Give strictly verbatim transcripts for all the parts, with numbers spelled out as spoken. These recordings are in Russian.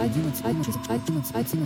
одиннадцать, одиннадцать, одиннадцать, одиннадцать.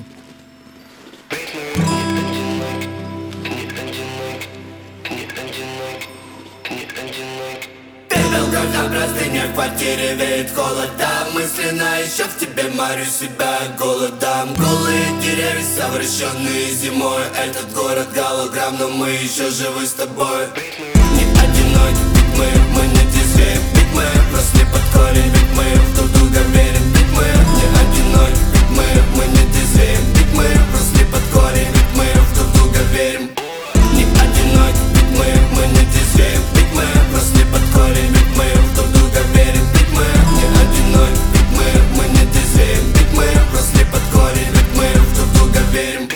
Ты был кровь на простыне, в квартире веет холодом. Мысленно еще в тебе морю себя голодом. Голые деревья, совращенные зимой. Этот город голограмм, но мы еще живы с тобой. Не одиноки, ведь мы, мы не трезвеем. Ведь мы росли под корень, ведь мы в друг друга верим. Ведь мы не одиноки, ведь мы, мы не трезвеем. Ведь мы росли под корень, ведь мы в друг друга верим. Не одиноки, ведь мы, мы не трезвеем. Ведь мы росли под корень, ведь мы в друг друга верим. Ведь мы не одиноки, ведь мы, мы не трезвеем. Ведь мы росли под корень, ведь мы в друг друга верим.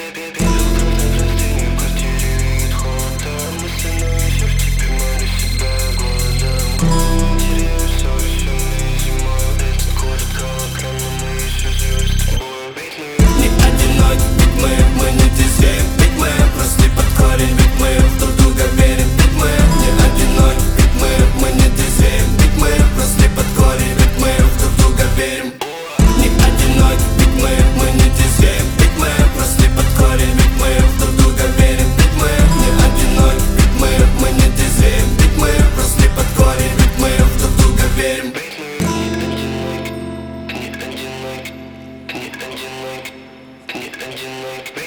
Like